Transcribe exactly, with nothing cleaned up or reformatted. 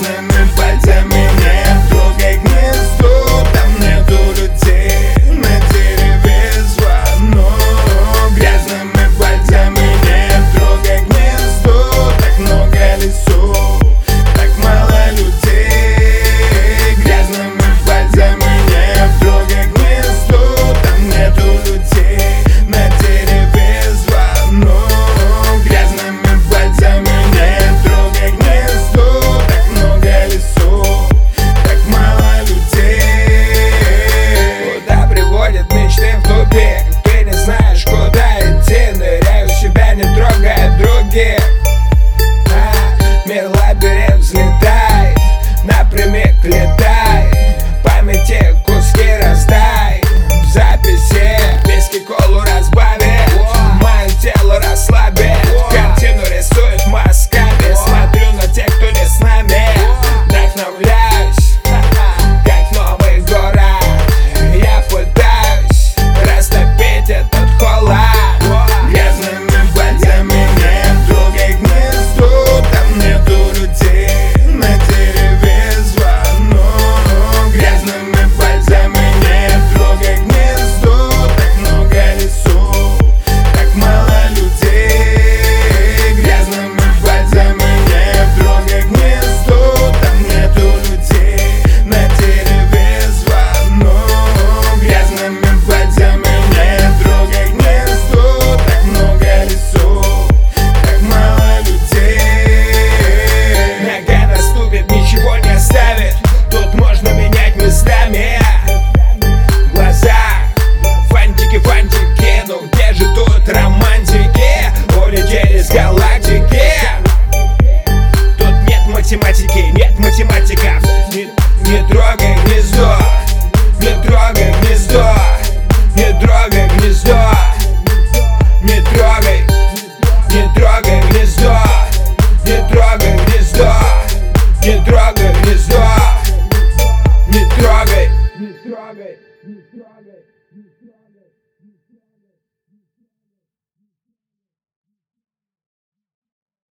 грязными пальцами не трогай гнездо, там нету людей, на дереве звонок. Грязными пальцами не трогай гнездо, так много лесов, так мало людей. Грязными пальцами не трогай гнездо, там нету людей, на дереве звонок. Грязными пальцами не трогай гнездо, так много лесов, так мало людей. Куда приводят мечты в тупик? Ты не знаешь, куда идти, ныряй в себя, не трогай других. а, Мир лабиринт, взлетай, напрямик летай, памяти куски раздай, в записи виски колу разбави, мое тело расслабит, картину рисует мазками. Смотрю на тех, кто не с нами, вдохновляюсь, как новый город. Я пытаюсь растопить этот холод. Грязными пальцами не трогай гнездо, там нету людей, на дереве звонок. Грязными пальцами не трогай гнездо, так много лесов, так мало людей. Грязными пальцами не трогай гнездо, там нету людей, на дереве звонок. Грязными пальцами не трогай гнездо, так много лесов, так мало людей. Нога наступит, ничего не оставит, тут можно менять местами. Глаза, фантики, фантики, ну где же тут романтики? Улетели с галактики. Тут нет математики, нет математиков. Не, не трогай гнездо, не трогай гнездо, не трогай гнездо, не трогай, не трогай гнездо, не трогай гнездо, не трогай гнездо, не трогай, не трогай, не трогай.